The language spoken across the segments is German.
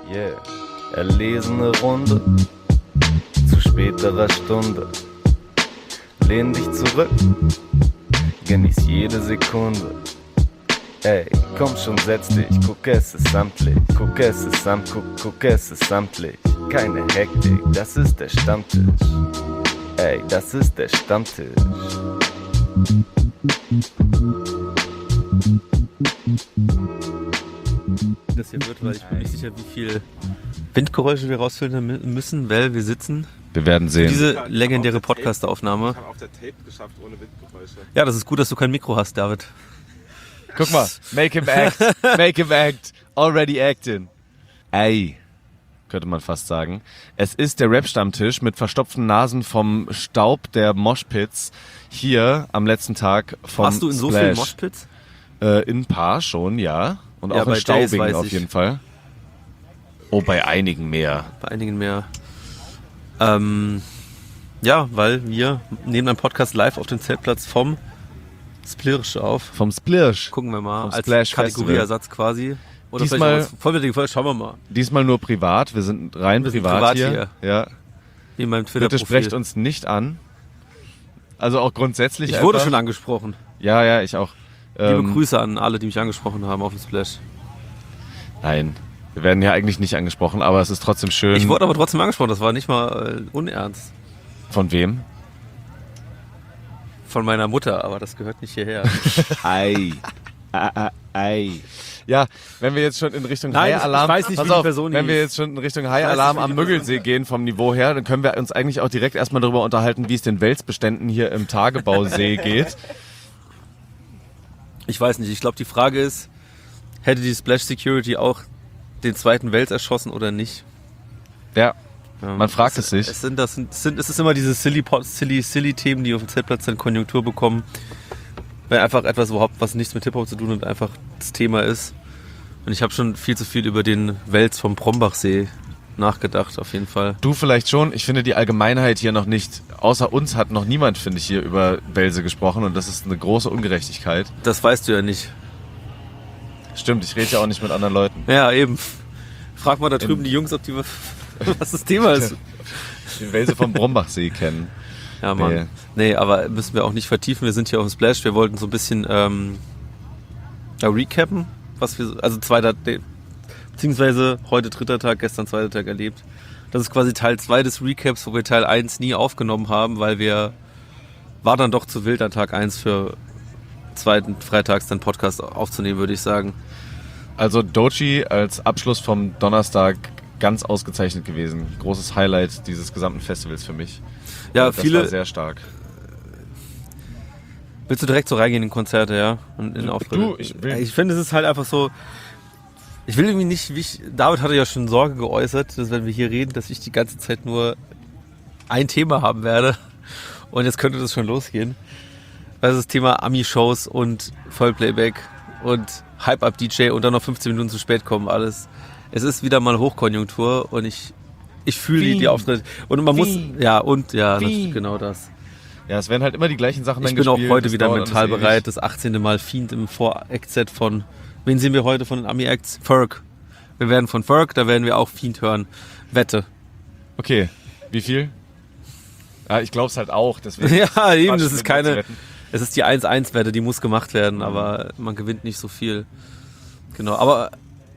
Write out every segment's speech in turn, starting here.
Yeah, erlesene Runde zu späterer Stunde. Lehn dich zurück, genieß jede Sekunde. Ey, komm schon, setz dich, guck, es ist samtlich. Guck, es ist guck, es ist samtlich. Keine Hektik, das ist der Stammtisch. Ey, das ist der Stammtisch. Das hier wird, weil ich bin nicht sicher, wie viel Windgeräusche wir rausfiltern müssen, weil wir sitzen. Wir werden sehen. Diese legendäre Podcast-Aufnahme. Ich habe auf der Tape geschafft ohne Windgeräusche. Ja, das ist gut, dass du kein Mikro hast, David. Guck mal, make him act, make him act, already acting. Ey, könnte man fast sagen. Es ist der Rap-Stammtisch mit verstopften Nasen vom Staub der Moshpits hier am letzten Tag vom Warst du in so vielen Moshpits? In ein paar schon, ja. Und Ja, auch in bei Jays staubigen weiß auf ich. jeden Fall. Oh, bei einigen mehr. Bei einigen mehr. Ja, weil wir nehmen einen Podcast live auf dem Zeltplatz vom Splirsch auf. Vom Splirsch. Gucken wir mal, Vom als Splash Kategorieersatz quasi. Oder Diesmal- vielleicht auch als vollwertige Folge, schauen wir mal. Diesmal nur privat. Wir sind rein Wir sind privat, privat hier. Ja. Wie in meinem Bitte Twitter-Profil. sprecht uns nicht an. Also auch grundsätzlich. Ich wurde einfach. schon angesprochen. Ja, ich auch. Liebe Grüße an alle, die mich angesprochen haben auf dem Splash. Nein, wir werden ja eigentlich nicht angesprochen, aber es ist trotzdem schön. Ich wurde aber trotzdem angesprochen, das war nicht mal unernst. Von wem? Von meiner Mutter, aber das gehört nicht hierher. Ei. Ei. Ja, wenn wir jetzt schon in Richtung Nein, High-Alarm... ich weiß nicht, Pass wie die auf, Person wenn wir hieß. jetzt schon in Richtung Ich High-Alarm weiß nicht, am wie die Müggelsee gehen vom Niveau her, dann können wir uns eigentlich auch direkt erstmal darüber unterhalten, wie es den Welsbeständen hier im Tagebausee geht. Ich weiß nicht, ich glaube die Frage ist, hätte die Splash Security auch den zweiten Wels erschossen oder nicht? Ja, man fragt es sich. Es ist immer diese silly Themen, die auf dem Zeltplatz dann Konjunktur bekommen. Weil einfach etwas überhaupt, was nichts mit Hip-Hop zu tun hat, einfach das Thema ist. Und ich habe schon viel zu viel über den Wels vom Brombachsee nachgedacht, auf jeden Fall. Du vielleicht schon. Ich finde die Allgemeinheit hier noch nicht. Außer uns hat noch niemand, finde ich, hier über Welse gesprochen. Und das ist eine große Ungerechtigkeit. Das weißt du ja nicht. Stimmt, ich rede ja auch nicht mit anderen Leuten. Ja, eben. Frag mal da drüben die Jungs, ob die was das Thema ist. Die Welse vom Brombachsee kennen. Ja, Mann. Nee, aber müssen wir auch nicht vertiefen. Wir sind hier auf dem Splash. Wir wollten so ein bisschen recappen, was wir, also beziehungsweise heute dritter Tag, gestern zweiter Tag erlebt. Das ist quasi Teil 2 des Recaps, wo wir Teil 1 nie aufgenommen haben, weil war dann doch zu wild an Tag 1 für zweiten Freitags dann Podcast aufzunehmen, würde ich sagen. Also Dochi als Abschluss vom Donnerstag ganz ausgezeichnet gewesen. Großes Highlight dieses gesamten Festivals für mich. Ja, das viele. war sehr stark. Willst du direkt so reingehen in Konzerte, ja? Und in Auftritte? Ich finde, es ist halt einfach so. Ich will irgendwie nicht, David hatte ja schon Sorge geäußert, dass wenn wir hier reden, dass ich die ganze Zeit nur ein Thema haben werde. Und jetzt könnte das schon losgehen. Das ist das Thema Ami-Shows und Vollplayback und Hype-Up-DJ und dann noch 15 Minuten zu spät kommen, alles. Es ist wieder mal Hochkonjunktur und ich fühle die Auftritte. Und man muss, genau das. Ja, es werden halt immer die gleichen Sachen Ich dann bin auch gespielt. heute Das wieder dauert mental alles bereit, ewig. das 18. Mal Fiend im Vor-Act-Set von, wen sehen wir heute von den Ami-Acts? Ferg. Wir werden von Ferg, da werden wir auch Fiend hören. Wette. Okay, wie viel? Ja, ich glaube es halt auch. Deswegen Ja, eben, Quatsch, das ist mit keine, Wetten. es ist die 1-1-Wette, die muss gemacht werden, aber man gewinnt nicht so viel. Genau, aber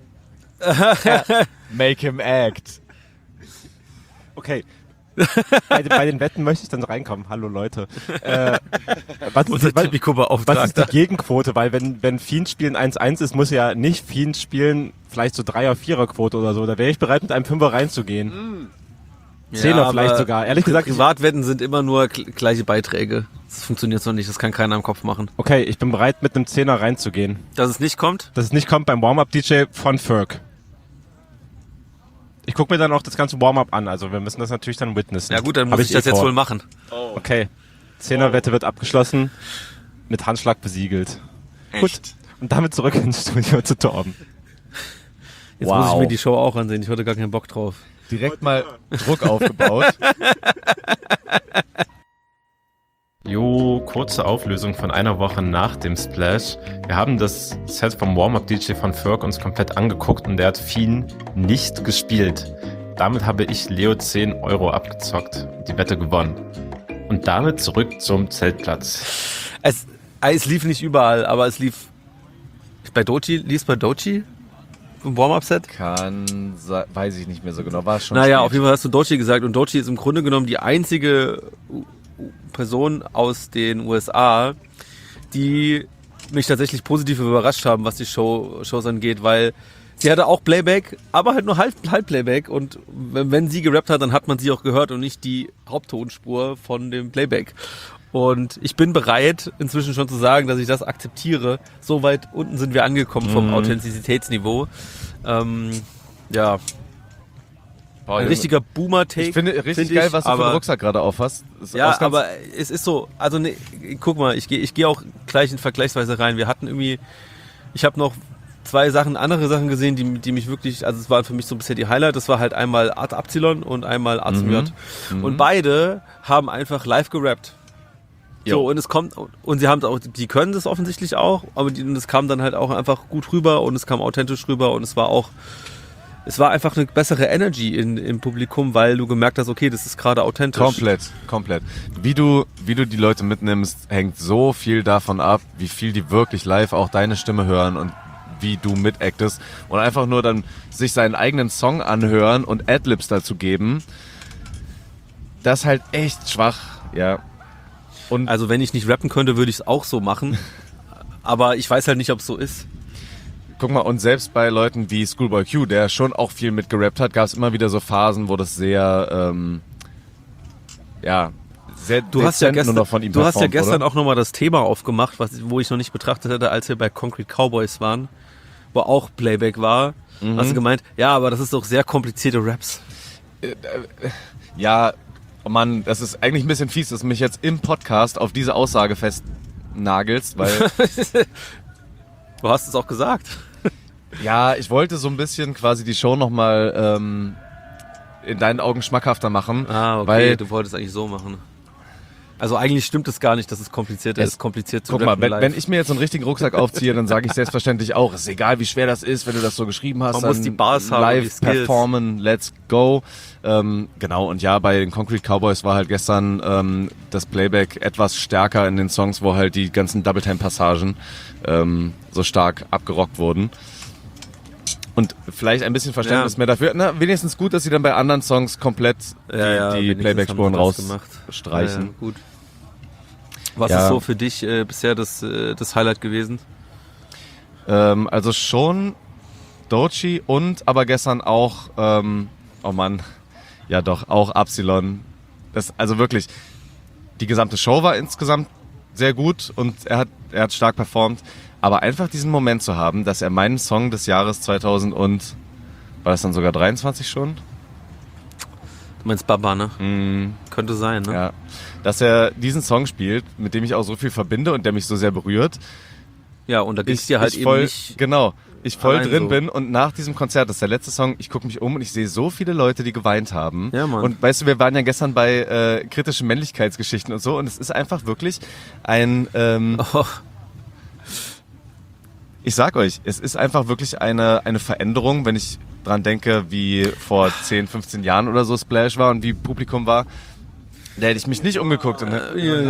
Make him act. Okay. Bei den Wetten möchte ich dann reinkommen. Hallo Leute. Was unser ist die Tipico-Beauftragter. Gegenquote? Weil wenn Fiend spielen 1-1 ist, muss ja nicht Fiend spielen vielleicht so 3er-4er-Quote oder so. Da wäre ich bereit, mit einem 5er reinzugehen. 10er vielleicht sogar. Ehrlich gesagt, Privatwetten sind immer nur gleiche Beiträge. Das funktioniert so nicht, das kann keiner im Kopf machen. okay, ich bin bereit, mit einem 10er reinzugehen. Dass es nicht kommt? Dass es nicht kommt beim Warm-Up-DJ von Ferg. Ich gucke mir dann auch das ganze Warm-Up an, also wir müssen das natürlich dann witnessen. Ja gut, dann Hab muss ich das jetzt vor. wohl machen. Okay, 10er-Wette wird abgeschlossen, mit Handschlag besiegelt. Gut, und damit zurück ins Studio zu Torben. Jetzt muss ich mir die Show auch ansehen, ich hatte gar keinen Bock drauf. Direkt mal Druck aufgebaut. Jo, kurze Auflösung von einer Woche nach dem Splash. Wir haben das Set vom Warm-Up-DJ von Ferg uns komplett angeguckt und der hat Fiend nicht gespielt. Damit habe ich Leo 10 € abgezockt, die Wette gewonnen. Und damit zurück zum Zeltplatz. Es lief nicht überall, aber es lief bei Doechii. Lief es bei Doechii? Im Warm-Up-Set? Weiß ich nicht mehr so genau. War es schon Naja, spät. auf jeden Fall hast du Doechii gesagt und Doechii ist im Grunde genommen die einzige Person aus den USA, die mich tatsächlich positiv überrascht haben, was die Shows angeht, weil sie hatte auch Playback, aber halt nur halb Playback und wenn sie gerappt hat, dann hat man sie auch gehört und nicht die Haupttonspur von dem Playback. Und ich bin bereit, inzwischen schon zu sagen, dass ich das akzeptiere. So weit unten sind wir angekommen vom Authentizitätsniveau. Ja. Ein richtiger Boomer-Take. Ich finde richtig geil, was du für einen Rucksack gerade auf hast. Ja, aber es ist so, also ne, guck mal, ich gehe auch gleich in Vergleichsweise rein. Wir hatten irgendwie, ich habe noch andere Sachen gesehen, die mich wirklich, also es waren für mich so bisher die Highlight. Das war halt einmal Art Epsilon und einmal Art zum J. Und beide haben einfach live gerappt. So, und es kommt, und sie haben es auch, die können das offensichtlich auch, aber das kam dann halt auch einfach gut rüber und es kam authentisch rüber und es war einfach eine bessere Energy im Publikum, weil du gemerkt hast, okay, das ist gerade authentisch. Komplett. Wie du die Leute mitnimmst, hängt so viel davon ab, wie viel die wirklich live auch deine Stimme hören und wie du mitactest und einfach nur dann sich seinen eigenen Song anhören und Adlibs dazu geben. Das ist halt echt schwach, ja. Und also wenn ich nicht rappen könnte, würde ich es auch so machen, aber ich weiß halt nicht, ob es so ist. Guck mal, und selbst bei Leuten wie Schoolboy Q, der schon auch viel mitgerappt hat, gab es immer wieder so Phasen, wo das sehr, sehr Du hast ja gestern, nur noch von ihm du hast ja gestern oder? auch nochmal das Thema aufgemacht, wo ich noch nicht betrachtet hätte, als wir bei Concrete Cowboys waren, wo auch Playback war. Hast du gemeint, ja, aber das ist doch sehr komplizierte Raps. Ja, oh Mann, das ist eigentlich ein bisschen fies, dass du mich jetzt im Podcast auf diese Aussage festnagelst, weil... Du hast es auch gesagt. Ja, ich wollte so ein bisschen quasi die Show nochmal in deinen Augen schmackhafter machen. Ah, okay, weil, du wolltest eigentlich so machen. Also eigentlich stimmt es gar nicht, dass es kompliziert ist. Kompliziert zu guck mal, rappen live. wenn ich mir jetzt so einen richtigen Rucksack aufziehe, dann sage ich selbstverständlich auch, es ist egal, wie schwer das ist, wenn du das so geschrieben hast. Man muss die Bars haben, live die Skills. performen, let's go. Genau, und ja, bei den Concrete Cowboys war halt gestern das Playback etwas stärker in den Songs, wo halt die ganzen Double-Time-Passagen so stark abgerockt wurden. Und vielleicht ein bisschen Verständnis mehr dafür. Na, wenigstens gut, dass sie dann bei anderen Songs komplett die Playback-Spuren rausstreichen. Ja, gut. Was ist so für dich bisher das Highlight gewesen? Also schon Doechii und aber gestern auch, oh Mann, ja doch, auch Epsilon. Also wirklich, die gesamte Show war insgesamt sehr gut und er hat stark performt. Aber einfach diesen Moment zu haben, dass er meinen Song des Jahres 2000 und, war das dann sogar 23 schon? Du meinst Baba, ne? Könnte sein, ne? Ja. Dass er diesen Song spielt, mit dem ich auch so viel verbinde und der mich so sehr berührt. Ja, und da gibt's dir halt eben nicht... Genau. Ich voll drin so. bin und nach diesem Konzert, das ist der letzte Song, ich gucke mich um und ich sehe so viele Leute, die geweint haben. Ja, Mann. Und weißt du, wir waren ja gestern bei kritischen Männlichkeitsgeschichten und so und es ist einfach wirklich ein... Ich sag euch, es ist einfach wirklich eine Veränderung, wenn ich dran denke, wie vor 10, 15 Jahren oder so Splash war und wie Publikum war. Da hätte ich mich nicht umgeguckt. Und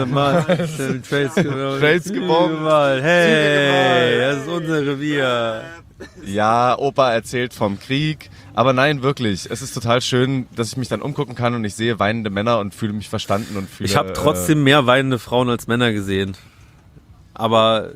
Trades gebombt. Hey, das ist unser Revier. Ja, Opa erzählt vom Krieg. Aber nein, wirklich. Es ist total schön, dass ich mich dann umgucken kann und ich sehe weinende Männer und fühle mich verstanden. Und fühle, ich habe trotzdem mehr weinende Frauen als Männer gesehen. Aber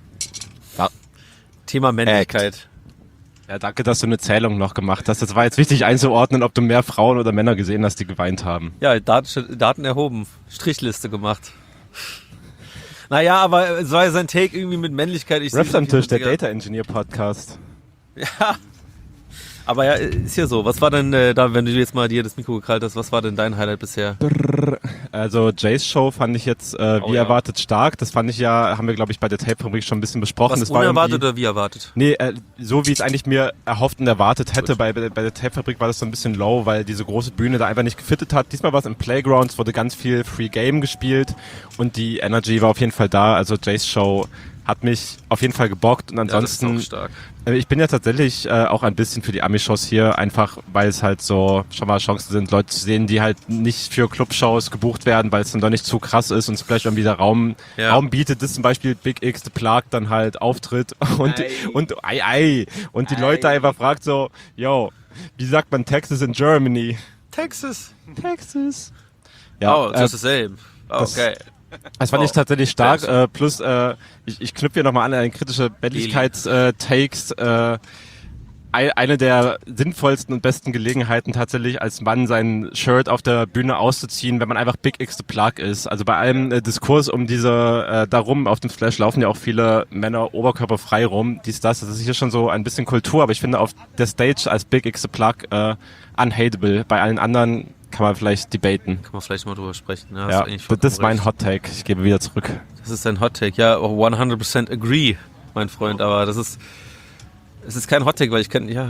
Thema Männlichkeit. Ja, danke, dass du eine Zählung noch gemacht hast. Das war jetzt wichtig einzuordnen, ob du mehr Frauen oder Männer gesehen hast, die geweint haben. Ja, Daten erhoben, Strichliste gemacht. Naja, aber es war ja sein Take irgendwie mit Männlichkeit. Raps am Tisch, der Data Engineer Podcast. Ja, Aber ja, ist ja so. Was war denn da, wenn du jetzt mal dir das Mikro gekrallt hast, was war denn dein Highlight bisher? Also Jays Show fand ich jetzt wie erwartet stark. Das fand ich haben wir glaube ich bei der Tape-Fabrik schon ein bisschen besprochen. Was das unerwartet oder wie erwartet? Nee, so wie ich es eigentlich mir erhofft und erwartet hätte. Bei der Tape-Fabrik war das so ein bisschen low, weil diese große Bühne da einfach nicht gefittet hat. Diesmal war es im Playground, es wurde ganz viel Free Game gespielt und die Energy war auf jeden Fall da. Also Jays Show hat mich auf jeden Fall gebockt und ansonsten, ja, das ist auch stark. Ich bin ja tatsächlich auch ein bisschen für die Ami-Shows hier, einfach weil es halt so schon mal Chancen sind, Leute zu sehen, die halt nicht für Clubshows gebucht werden, weil es dann doch nicht zu krass ist und es vielleicht irgendwie der Raum bietet, dass zum Beispiel Big X The Plug dann halt auftritt und die Leute einfach fragt so, yo, wie sagt man Texas in Germany? Texas. Ja, oh, just the same. Okay. Das fand ich tatsächlich stark, plus ich knüpfe hier nochmal an kritische Bälligkeits-Takes. Eine der sinnvollsten und besten Gelegenheiten tatsächlich als Mann sein Shirt auf der Bühne auszuziehen, wenn man einfach Big X The Plug ist. Also bei allem Diskurs um darum auf dem Splash laufen ja auch viele Männer oberkörperfrei rum, das ist hier schon so ein bisschen Kultur, aber ich finde auf der Stage als Big X The Plug unhateable. Bei allen anderen kann man vielleicht debaten. Kann man vielleicht mal drüber sprechen. Ja, das ist mein Hot Take. Ich gebe wieder zurück. Das ist dein Hot Take. Ja, 100% agree, mein Freund. Aber es ist kein Hot Take, weil ich kenne,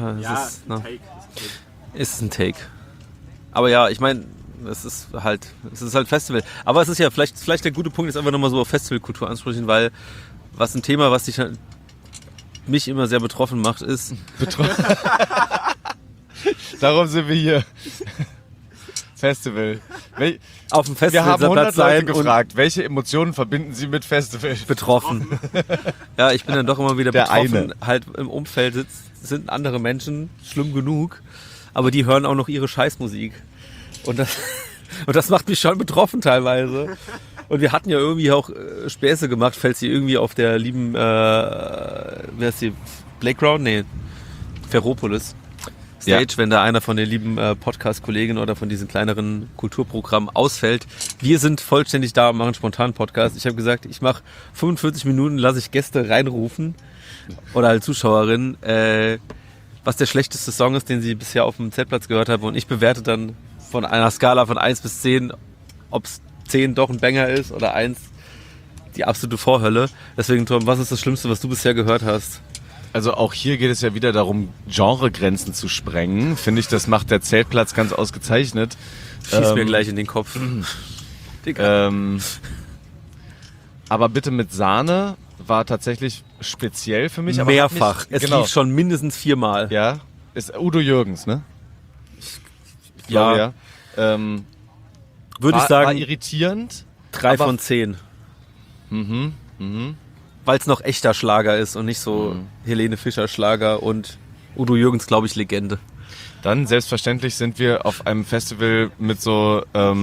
ist ein Take. Aber ja, ich meine, es ist halt Festival. Aber es ist ja vielleicht der gute Punkt, ist einfach nochmal so auf Festivalkultur ansprechen, weil was ein Thema, was mich immer sehr betroffen macht, ist... Darum sind wir hier. Festival. Auf dem Festival. Wir haben 100 Leute gefragt, welche Emotionen verbinden Sie mit Festival? Betroffen. Ja, ich bin dann doch immer wieder der betroffen. Eine. Halt im Umfeld sind andere Menschen, schlimm genug, aber die hören auch noch ihre Scheißmusik. Und das macht mich schon betroffen teilweise. Und wir hatten ja irgendwie auch Späße gemacht, falls sie irgendwie auf der lieben, wie heißt die, Playground? Nee, Ferropolis. Stage, wenn da einer von den lieben Podcast-Kollegen oder von diesen kleineren Kulturprogrammen ausfällt. Wir sind vollständig da und machen spontan Podcast. Ich habe gesagt, ich mache 45 Minuten, lasse ich Gäste reinrufen oder halt Zuschauerinnen, was der schlechteste Song ist, den sie bisher auf dem Zeltplatz gehört haben, und ich bewerte dann von einer Skala von 1 bis 10, ob es 10 doch ein Banger ist oder 1 die absolute Vorhölle. Deswegen, Tom, was ist das Schlimmste, was du bisher gehört hast? Also auch hier geht es ja wieder darum, Genregrenzen zu sprengen. Finde ich, das macht der Zeltplatz ganz ausgezeichnet. Schieß mir gleich in den Kopf. Aber bitte mit Sahne war tatsächlich speziell für mich. Mehrfach. Es lief schon mindestens 4-mal. Ja, ist Udo Jürgens, ne? Ich glaube, ja. Würde ich sagen, war irritierend. 3 von 10. Weil es noch echter Schlager ist und nicht so Helene Fischer Schlager und Udo Jürgens, glaube ich, Legende. Dann selbstverständlich sind wir auf einem Festival mit so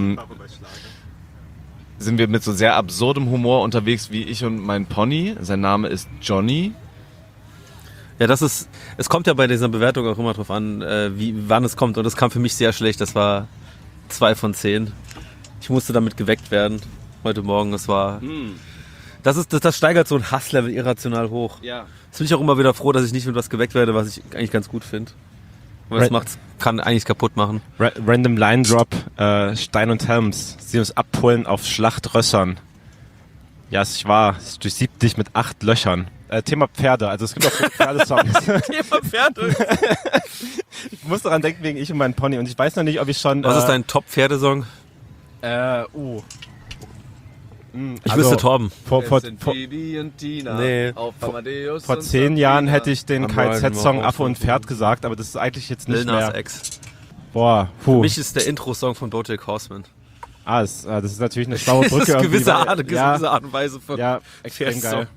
sehr absurdem Humor unterwegs wie ich und mein Pony. Sein Name ist Johnny. Ja, es kommt ja bei dieser Bewertung auch immer drauf an, wann es kommt, und das kam für mich sehr schlecht. Das war 2 von 10. Ich musste damit geweckt werden heute Morgen. Das war... Das steigert so ein Hasslevel irrational hoch. Ja. Jetzt bin ich auch immer wieder froh, dass ich nicht mit was geweckt werde, was ich eigentlich ganz gut finde. Weil das kann eigentlich kaputt machen. Random Line Drop, Stein und Helms. Sie uns abholen auf Schlachtrössern. Ja, es ist wahr. Es durchsiebt dich mit 8 Löchern. Thema Pferde. Also es gibt auch Pferdesongs. Thema Pferde. Ich muss daran denken wegen ich und mein Pony. Und ich weiß noch nicht, ob ich schon... Was ist dein Top-Pferdesong? Ich wüsste Torben. Vor 10 Jahren hätte ich den KZ-Song Affe und Pferd gesagt, aber das ist eigentlich jetzt nicht Lil Nas mehr. X. Boah, Für mich ist der Intro-Song von BoJack Horseman. Das ist natürlich eine schlaue Brücke. Das ist gewisse Art und Weise von extrem geil.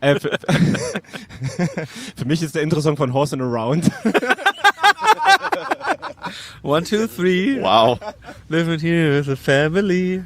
Für mich ist der Intro-Song von Horse and Around. 1, 2, 3. Wow. Living here as a family.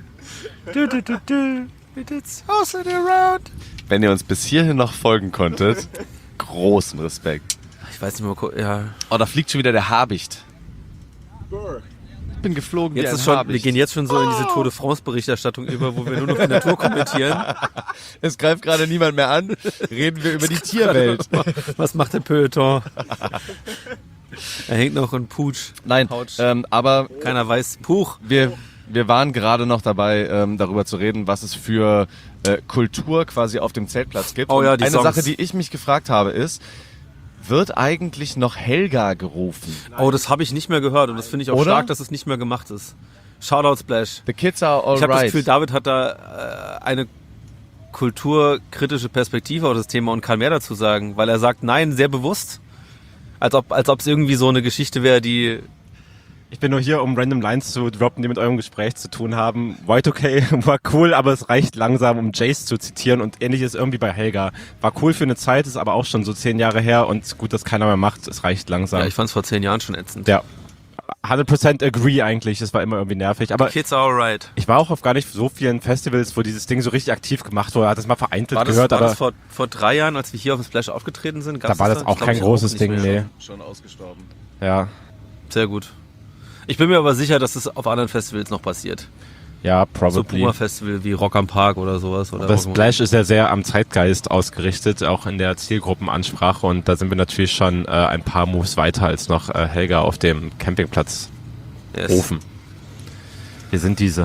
It's Horse and Around. Wenn ihr uns bis hierhin noch folgen konntet, großen Respekt. Ich weiß nicht mehr, ja. Oh, da fliegt schon wieder der Habicht. Ich bin geflogen jetzt wie ein ist schon, Habicht. wir gehen jetzt schon so in diese Tour de France Berichterstattung über, wo wir nur noch die Natur kommentieren. Es greift gerade niemand mehr an. Reden wir über die Tierwelt. Was macht der Peloton? Er hängt noch in Putsch. Nein, aber keiner weiß. Puch. Wir waren gerade noch dabei, darüber zu reden, was es für Kultur quasi auf dem Zeltplatz gibt. Oh ja, die eine Songs. Sache, die ich mich gefragt habe, ist, wird eigentlich noch Helga gerufen? Oh, das habe ich nicht mehr gehört und das finde ich auch Oder? stark, dass es nicht mehr gemacht ist. Shoutout Splash. The kids are alright. Ich habe das Gefühl, David hat da eine kulturkritische Perspektive auf das Thema und kann mehr dazu sagen, weil er sagt nein, sehr bewusst. Als ob es irgendwie so eine Geschichte wäre, die... Ich bin nur hier, um random Lines zu droppen, die mit eurem Gespräch zu tun haben. Y2K war cool, aber es reicht langsam, um Jace zu zitieren und ähnlich ist irgendwie bei Helga. War cool für eine Zeit, ist aber auch schon so 10 Jahre her und gut, dass keiner mehr macht, es reicht langsam. Ja, ich fand es vor 10 Jahren schon ätzend. Ja, 100% agree eigentlich, das war immer irgendwie nervig. Aber Kids are alright. ich war auch auf gar nicht so vielen Festivals, wo dieses Ding so richtig aktiv gemacht wurde. Er hat das mal vereinzelt war das, gehört, war aber das vor 3 Jahren, als wir hier auf dem Splash aufgetreten sind? da war das auch kein großes Ding, nee. Schon ausgestorben. Ja. Sehr gut. Ich bin mir aber sicher, dass das auf anderen Festivals noch passiert. Ja, So probably. Puma-Festival wie Rock am Park oder sowas. Oder Das Splash ist ja sehr am Zeitgeist ausgerichtet, auch in der Zielgruppenansprache und da sind wir natürlich schon ein paar Moves weiter als noch Helga auf dem Campingplatz Ofen. Wir sind diese.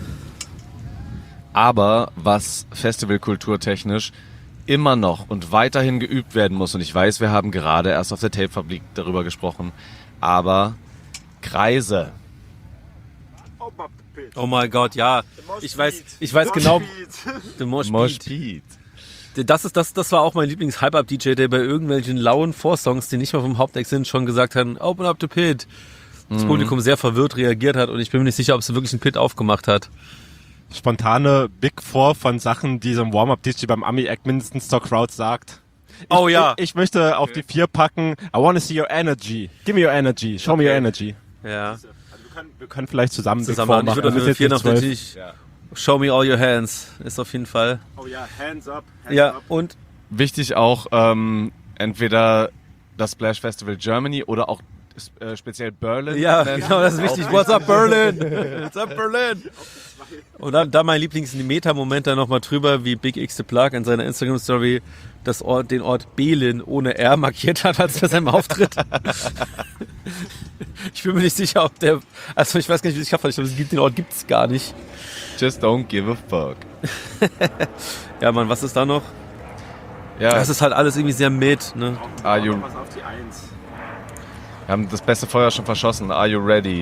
Aber was festivalkulturtechnisch immer noch und weiterhin geübt werden muss, und ich weiß, wir haben gerade erst auf der Tapefabrik darüber gesprochen, aber Kreise. Oh mein Gott, ja. Ich weiß genau. The Mosh Beat. Das war auch mein Lieblings-Hype-Up-DJ, der bei irgendwelchen lauen Vorsongs, die nicht mal vom Hauptdeck sind, schon gesagt hat, open up the pit. Das Publikum sehr verwirrt reagiert hat und ich bin mir nicht sicher, ob es wirklich einen Pit aufgemacht hat. Spontane Big Four von Sachen, die so ein Warm-Up-DJ beim Ami-Act mindestens zur Crowd sagt. Ich möchte auf die 4 packen, I wanna see your energy. Give me your energy. Show me your energy. Ja. Also wir können vielleicht zusammen Big Four machen. Ich machen. würde auf der 4 noch natürlich Show me all your hands. Ist auf jeden Fall. Oh ja, hands up. Und wichtig auch entweder das Splash Festival Germany oder auch speziell Berlin. Ja, genau, das ist wichtig. What's up Berlin? What's up Berlin? Und dann mein Lieblings-Meta-Moment da nochmal drüber, wie Big X the Plug in seiner Instagram-Story den Ort Belin ohne R markiert hat, als bei seinem Auftritt. Ich bin mir nicht sicher, ob der... Also ich weiß gar nicht, wie ich habe, den Ort gibt es gar nicht. Just don't give a fuck. Ja, Mann, was ist da noch? Ja. Das ist halt alles irgendwie sehr mit, ne? Are you... Wir haben das beste Feuer schon verschossen. Are you ready?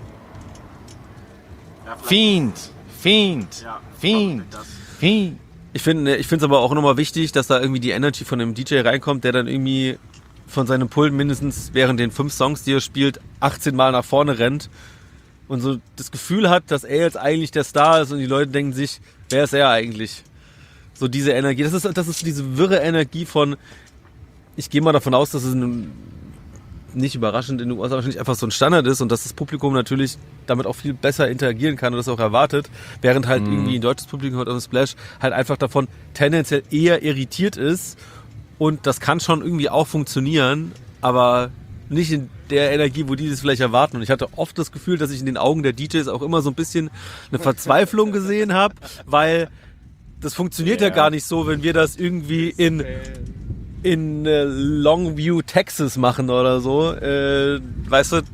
Fiend! Fiend! Fiend! Fiend! Ich finde es aber auch nochmal wichtig, dass da irgendwie die Energy von einem DJ reinkommt, der dann irgendwie von seinem Pult mindestens während den 5 Songs, die er spielt, 18 Mal nach vorne rennt und so das Gefühl hat, dass er jetzt eigentlich der Star ist und die Leute denken sich, wer ist er eigentlich? So diese Energie, das ist diese wirre Energie von, ich gehe mal davon aus, dass es nicht überraschend in den USA wahrscheinlich einfach so ein Standard ist und dass das Publikum natürlich damit auch viel besser interagieren kann und das auch erwartet, während halt irgendwie ein deutsches Publikum heute auf dem Splash halt einfach davon tendenziell eher irritiert ist und das kann schon irgendwie auch funktionieren, aber nicht in der Energie, wo die das vielleicht erwarten. Und ich hatte oft das Gefühl, dass ich in den Augen der DJs auch immer so ein bisschen eine Verzweiflung gesehen habe, weil das funktioniert ja gar nicht so, wenn wir das irgendwie in Longview, Texas machen oder so. Weißt du?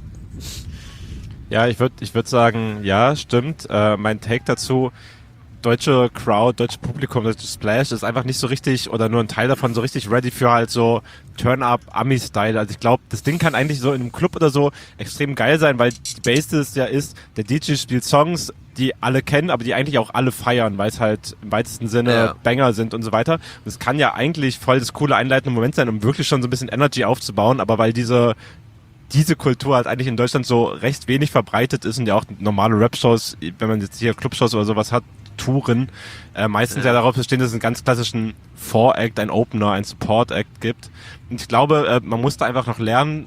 Ja, ich würd sagen, ja, stimmt. Mein Take dazu, deutsche Crowd, deutsche Publikum, deutsches Splash ist einfach nicht so richtig oder nur ein Teil davon so richtig ready für halt so Turn-Up-Ami-Style. Also ich glaube, das Ding kann eigentlich so in einem Club oder so extrem geil sein, weil die Basis ja ist, der DJ spielt Songs, die alle kennen, aber die eigentlich auch alle feiern, weil es halt im weitesten Sinne Banger sind und so weiter. Und es kann ja eigentlich voll das coole einleitende Moment sein, um wirklich schon so ein bisschen Energy aufzubauen, aber weil diese Kultur halt eigentlich in Deutschland so recht wenig verbreitet ist und ja auch normale Rap-Shows, wenn man jetzt hier Clubshows oder sowas hat, Touren, meistens ja darauf bestehen, dass es einen ganz klassischen Vor-Act, ein Opener, ein Support-Act gibt. Und ich glaube, man muss da einfach noch lernen.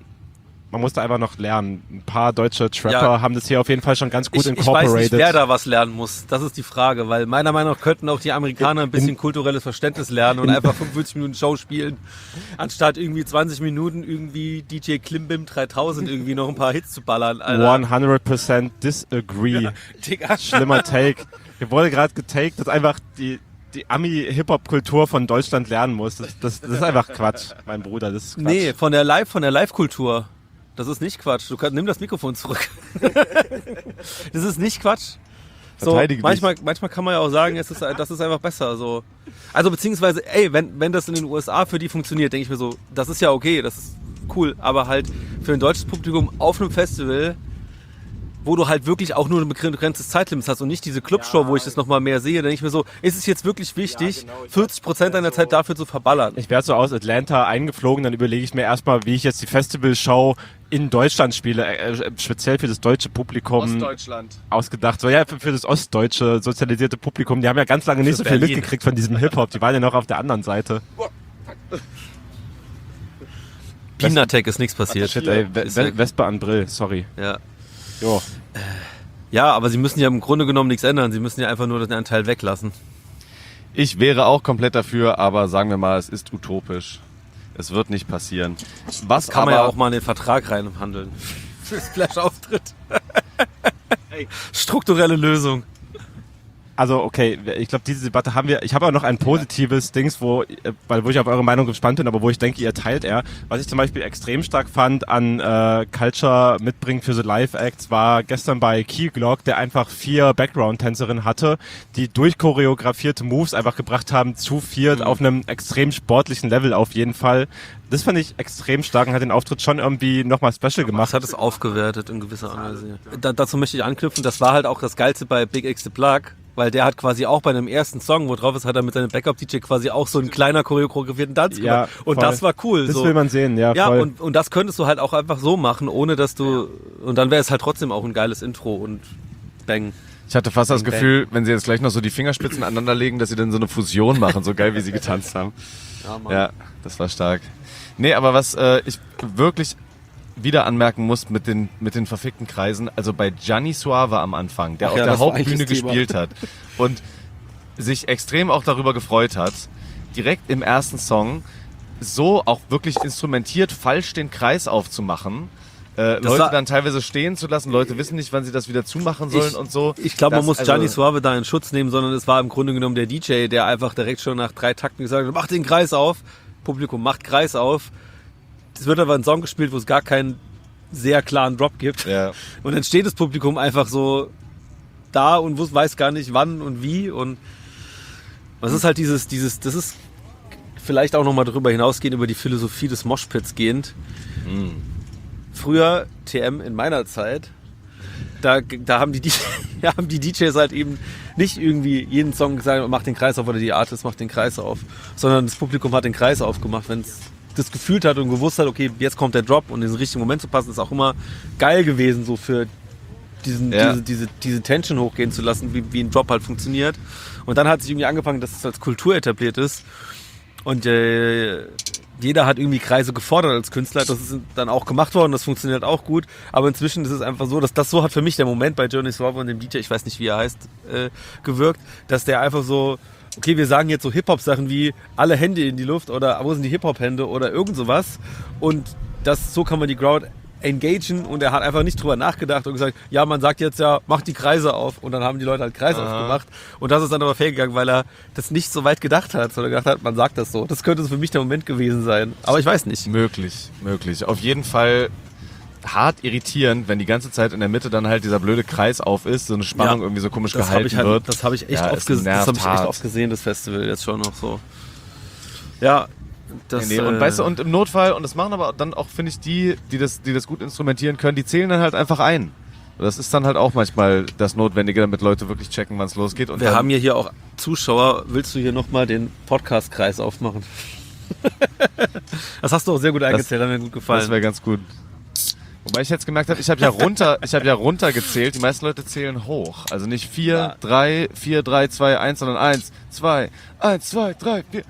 Ein paar deutsche Trapper haben das hier auf jeden Fall schon ganz gut incorporated. Ich weiß nicht, wer da was lernen muss. Das ist die Frage, weil meiner Meinung nach könnten auch die Amerikaner ein bisschen kulturelles Verständnis lernen und einfach 45 Minuten Show spielen, anstatt irgendwie 20 Minuten irgendwie DJ Klimbim 3000 irgendwie noch ein paar Hits zu ballern. Alter. 100% disagree. Digga. Schlimmer Take. Hier wurde gerade getaked, dass einfach die Ami-Hip-Hop-Kultur von Deutschland lernen muss. Das ist einfach Quatsch, mein Bruder. Das ist Quatsch. Nee, von der Live-Kultur. Das ist nicht Quatsch. Nimm das Mikrofon zurück. Das ist nicht Quatsch. So, manchmal kann man ja auch sagen, das ist einfach besser. So. Also beziehungsweise, wenn das in den USA für die funktioniert, denke ich mir so, das ist ja okay, das ist cool. Aber halt für ein deutsches Publikum auf einem Festival, wo du halt wirklich auch nur ein begrenztes Zeitlimit hast und nicht diese Clubshow, wo ich das nochmal mehr sehe, denke ich mir so, ist es jetzt wirklich wichtig, 40% deiner Zeit dafür zu verballern? Ich werde so aus Atlanta eingeflogen, dann überlege ich mir erstmal, wie ich jetzt die Festivalshow in Deutschland spiele, speziell für das deutsche Publikum. Ostdeutschland. Ausgedacht. So, ja, für das ostdeutsche sozialisierte Publikum. Die haben ja ganz lange nicht so viel mitgekriegt von diesem Hip-Hop. Die waren ja noch auf der anderen Seite. Bean-Attack ist nichts passiert. Shit, ey, Vespa an Brill, sorry. Ja. Jo. Ja, aber sie müssen ja im Grunde genommen nichts ändern. Sie müssen ja einfach nur den Teil weglassen. Ich wäre auch komplett dafür, aber sagen wir mal, es ist utopisch. Es wird nicht passieren. Was kann man ja auch mal in den Vertrag reinhandeln. Für Splash-Auftritt. Strukturelle Lösung. Also okay, ich glaube, diese Debatte haben wir. Ich habe auch noch ein positives Dings, wo ich auf eure Meinung gespannt bin, aber wo ich denke, ihr teilt was ich zum Beispiel extrem stark fand an Culture mitbringt für so Live-Acts, war gestern bei Key Glock, der einfach 4 Background-Tänzerinnen hatte, die durch choreografierte Moves einfach gebracht haben, zu viert auf einem extrem sportlichen Level auf jeden Fall. Das fand ich extrem stark und hat den Auftritt schon irgendwie nochmal special gemacht. Das hat es aufgewertet in gewisser Weise. Dazu möchte ich anknüpfen, das war halt auch das Geilste bei Big X The Plug, weil der hat quasi auch bei einem ersten Song, wo drauf ist, hat er mit seinem Backup-DJ quasi auch so einen kleiner choreografierten Tanz gemacht. Und voll. Das war cool. Das will man sehen, ja, voll. Und das könntest du halt auch einfach so machen, ohne dass du... Und dann wäre es halt trotzdem auch ein geiles Intro und bang. Ich hatte fast das Gefühl, wenn sie jetzt gleich noch so die Fingerspitzen aneinander legen, dass sie dann so eine Fusion machen, so geil, wie sie getanzt haben. Ja, Mann. Ja, das war stark. Nee, aber was ich wirklich wieder anmerken muss mit den verfickten Kreisen, also bei Gianni Suave am Anfang, der auf der Hauptbühne gespielt hat und sich extrem auch darüber gefreut hat, direkt im ersten Song so auch wirklich instrumentiert falsch den Kreis aufzumachen, Leute dann teilweise stehen zu lassen, Leute wissen nicht, wann sie das wieder zumachen sollen und so. Ich glaube, man muss Gianni Suave da in Schutz nehmen, sondern es war im Grunde genommen der DJ, der einfach direkt schon nach 3 Takten gesagt hat, mach den Kreis auf, Publikum macht Kreis auf. Es wird aber ein Song gespielt, wo es gar keinen sehr klaren Drop gibt. Ja. Und dann steht das Publikum einfach so da und weiß gar nicht wann und wie. Und was ist halt das ist vielleicht auch nochmal darüber hinausgehend, über die Philosophie des Moshpits gehend. Früher, TM in meiner Zeit, da haben die DJs halt eben nicht irgendwie jeden Song gesagt, mach den Kreis auf, oder die Artist macht den Kreis auf, sondern das Publikum hat den Kreis aufgemacht, wenn es das gefühlt hat und gewusst hat, okay, jetzt kommt der Drop und in den richtigen Moment zu passen, ist auch immer geil gewesen, so für diese Tension hochgehen zu lassen, wie ein Drop halt funktioniert. Und dann hat sich irgendwie angefangen, dass es als Kultur etabliert ist und jeder hat irgendwie Kreise gefordert als Künstler, das ist dann auch gemacht worden, das funktioniert auch gut, aber inzwischen ist es einfach so, dass das so hat für mich der Moment bei Gianni Suave und dem DJ, ich weiß nicht, wie er heißt, gewirkt, dass der einfach so, okay, wir sagen jetzt so Hip-Hop-Sachen wie alle Hände in die Luft oder wo sind die Hip-Hop-Hände oder irgend sowas und so kann man die Crowd engagen und er hat einfach nicht drüber nachgedacht und gesagt, ja, man sagt jetzt ja, mach die Kreise auf und dann haben die Leute halt Kreise aufgemacht und das ist dann aber fehlgegangen, weil er das nicht so weit gedacht hat, sondern gedacht hat, man sagt das so. Das könnte so für mich der Moment gewesen sein, aber ich weiß nicht. Möglich. Auf jeden Fall hart irritierend, wenn die ganze Zeit in der Mitte dann halt dieser blöde Kreis auf ist, so eine Spannung irgendwie so komisch gehalten wird. Das habe ich echt oft gesehen, das Festival jetzt schon noch so. Ja, und weißt du, und im Notfall, und das machen aber dann auch, finde ich, die das gut instrumentieren können, die zählen dann halt einfach ein. Das ist dann halt auch manchmal das Notwendige, damit Leute wirklich checken, wann es losgeht. Und wir haben hier auch Zuschauer. Willst du hier nochmal den Podcast-Kreis aufmachen? Das hast du auch sehr gut eingezählt, hat mir gut gefallen. Das wäre ganz gut. Wobei ich jetzt gemerkt habe, ich habe ja runter gezählt, die meisten Leute zählen hoch. Also nicht 4, 3, 2, 1, sondern 1, 2, 1, 2, 3, 4.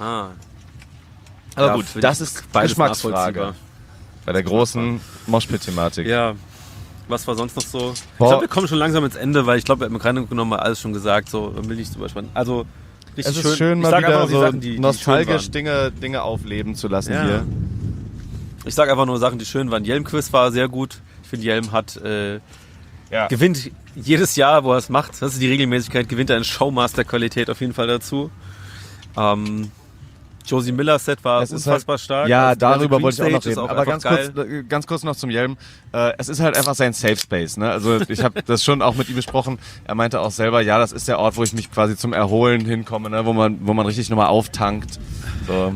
Aber gut, das ist Geschmacksfrage. Bei der großen Moshpit-Thematik. Ja, was war sonst noch so? Ich glaube, wir kommen schon langsam ins Ende, weil ich glaube, wir haben im Grunde genommen mal alles schon gesagt. So will ich zum Beispiel. Also richtig es ist schön mal wieder so nostalgisch Dinge aufleben zu lassen hier. Ich sage einfach nur Sachen, die schön waren. Jelm-Quiz war sehr gut. Ich finde, Jelm gewinnt jedes Jahr, wo er es macht. Das ist die Regelmäßigkeit. Gewinnt er in Showmaster-Qualität auf jeden Fall dazu. Josie Miller Set war es ist unfassbar halt, stark. Ja, also darüber wollte ich auch noch Stage reden. auch Aber ganz kurz noch zum Jelm. Es ist halt einfach sein Safe Space. Ne? Also ich habe das schon auch mit ihm besprochen. Er meinte auch selber, ja, das ist der Ort, wo ich mich quasi zum Erholen hinkomme, ne? wo man richtig nochmal auftankt. So,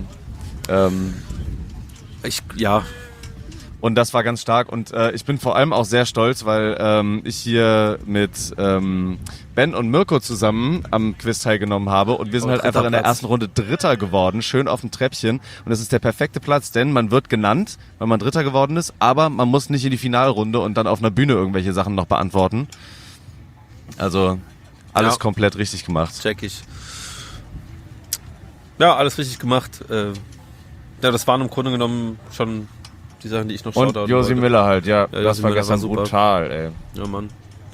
ja. Und das war ganz stark und ich bin vor allem auch sehr stolz, weil ich hier mit Ben und Mirko zusammen am Quiz teilgenommen habe und wir sind halt einfach in der ersten Runde Dritter geworden, schön auf dem Treppchen und das ist der perfekte Platz, denn man wird genannt, wenn man Dritter geworden ist, aber man muss nicht in die Finalrunde und dann auf einer Bühne irgendwelche Sachen noch beantworten. Also alles komplett richtig gemacht. Check ich. Ja, alles richtig gemacht. Ja, das waren im Grunde genommen schon die Sachen, die ich noch Und Josie Miller halt, ja das war gestern super. brutal, ey. Ja, Mann.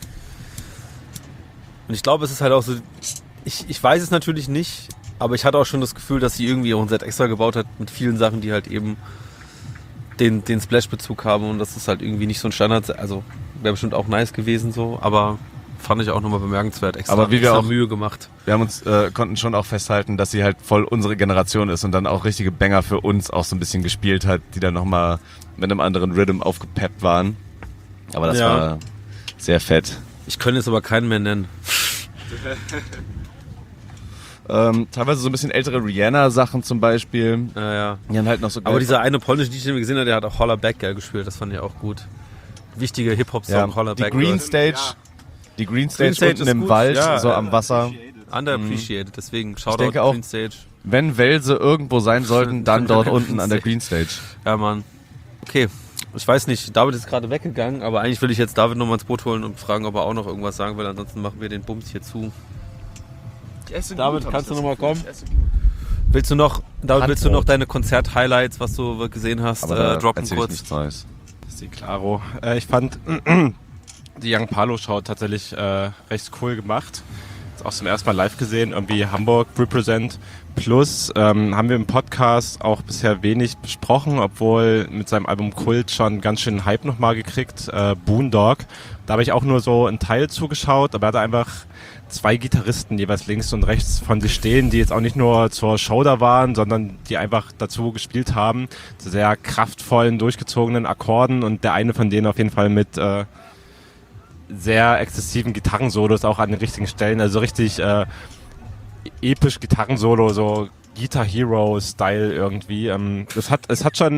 Und ich glaube, es ist halt auch so, ich weiß es natürlich nicht, aber ich hatte auch schon das Gefühl, dass sie irgendwie auch ein Set extra gebaut hat mit vielen Sachen, die halt eben den Splash-Bezug haben und das ist halt irgendwie nicht so ein Standard, also wäre bestimmt auch nice gewesen so, aber fand ich auch nochmal bemerkenswert, extra Mühe gemacht. Wir haben uns, konnten schon auch festhalten, dass sie halt voll unsere Generation ist und dann auch richtige Banger für uns auch so ein bisschen gespielt hat, die dann nochmal mit einem anderen Rhythm aufgepeppt waren. Aber das war sehr fett. Ich könnte jetzt aber keinen mehr nennen. Teilweise so ein bisschen ältere Rihanna-Sachen zum Beispiel. Ja. Die haben halt noch so aber dieser eine polnische DJ, den wir gesehen haben, der hat auch Holla Back Girl gespielt, das fand ich auch gut. Wichtiger Hip-Hop-Song, Holla Back Girl. Die Green Stage unten im gut. Wald, so am Wasser. Underappreciated, deswegen Shoutout ich denke auch, Green Stage. Wenn Welse irgendwo sein sollten, dann dort unten an der Green Stage. Ja, Mann. Okay, ich weiß nicht, David ist gerade weggegangen, aber eigentlich will ich jetzt David nochmal ins Boot holen und fragen, ob er auch noch irgendwas sagen will, ansonsten machen wir den Bums hier zu. David, kannst du nochmal kommen? Willst du noch deine Konzert-Highlights, was du gesehen hast, droppen kurz? Nichts Neues. Das ist die Claro. Ich fand die Young Palo-Show tatsächlich recht cool gemacht. Jetzt auch zum ersten Mal live gesehen, irgendwie Hamburg Represent. Plus haben wir im Podcast auch bisher wenig besprochen, obwohl mit seinem Album Kult schon ganz schön Hype nochmal gekriegt. Boondog. Da habe ich auch nur so einen Teil zugeschaut, aber er hatte einfach 2 Gitarristen jeweils links und rechts von sich stehen, die jetzt auch nicht nur zur Show da waren, sondern die einfach dazu gespielt haben. Zu sehr kraftvollen, durchgezogenen Akkorden und der eine von denen auf jeden Fall mit sehr exzessiven Gitarrensolos auch an den richtigen Stellen, also richtig episch Gitarrensolo, so Guitar Hero Style irgendwie. Es hat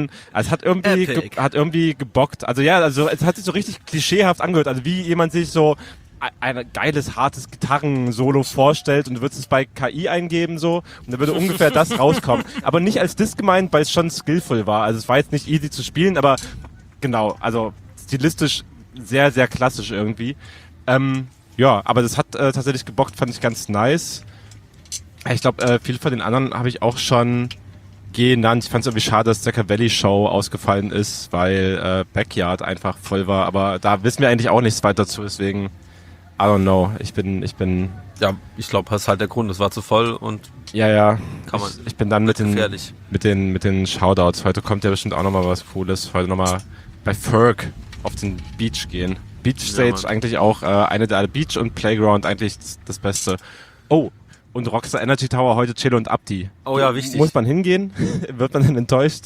irgendwie gebockt. Also ja, also es hat sich so richtig klischeehaft angehört, also wie jemand sich so ein geiles, hartes Gitarrensolo vorstellt und du würdest es bei KI eingeben so und da würde ungefähr das rauskommen. Aber nicht als Diss gemeint, weil es schon skillful war. Also es war jetzt nicht easy zu spielen, aber genau, also stilistisch sehr, sehr klassisch irgendwie. Ja, aber das hat tatsächlich gebockt, fand ich ganz nice. Ich glaube, viel von den anderen habe ich auch schon genannt. Ich fand es irgendwie schade, dass der Valley Show ausgefallen ist, weil Backyard einfach voll war. Aber da wissen wir eigentlich auch nichts weiter dazu, deswegen I don't know. Ich bin. Ja, ich glaube, das ist halt der Grund. Es war zu voll und. Ja. Kann man. Ich bin dann mit den Shoutouts. Heute kommt ja bestimmt auch nochmal was Cooles. Heute nochmal bei Ferg auf den Beach gehen. Beach Stage eigentlich auch eine der Beach und Playground eigentlich das Beste. Oh, und Rockstar Energy Tower heute Chelo und Abdi. Oh ja, wichtig. Muss man hingehen? Wird man dann enttäuscht?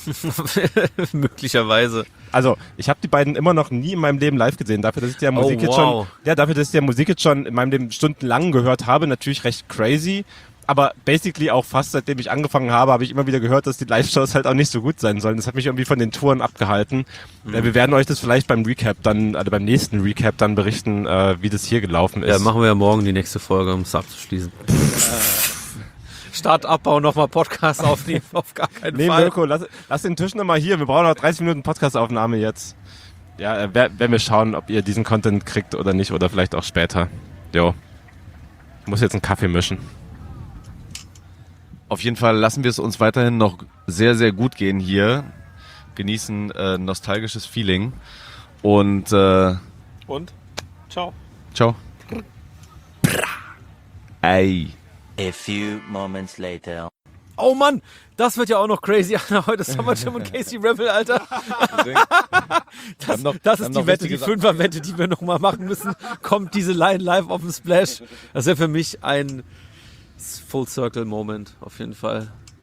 Möglicherweise. Also, ich habe die beiden immer noch nie in meinem Leben live gesehen. Dafür, dass ich die Musik jetzt schon in meinem Leben stundenlang gehört habe, natürlich recht crazy. Aber basically auch fast seitdem ich angefangen habe ich immer wieder gehört, dass die Live-Shows halt auch nicht so gut sein sollen. Das hat mich irgendwie von den Touren abgehalten. Wir werden euch das vielleicht beim nächsten Recap dann berichten, wie das hier gelaufen ist. Ja, machen wir ja morgen die nächste Folge, um es abzuschließen. Startabbau, nochmal Podcast aufnehmen, auf gar keinen Fall. Nee, Mirko, lass den Tisch nochmal hier. Wir brauchen noch 30 Minuten Podcastaufnahme jetzt. Ja, werden wir schauen, ob ihr diesen Content kriegt oder nicht oder vielleicht auch später. Jo. Ich muss jetzt einen Kaffee mischen. Auf jeden Fall lassen wir es uns weiterhin noch sehr, sehr gut gehen hier. Genießen nostalgisches Feeling. Und ciao. Ciao. Ey. A few moments later. Oh Mann, das wird ja auch noch crazy. Heute Summer Jam und Casey Rebel, Alter. Das ist die Wette, die Fünfer-Wette, die wir nochmal machen müssen. Kommt diese Line live auf dem Splash. Das wäre für mich ein Full-Circle-Moment, auf jeden Fall.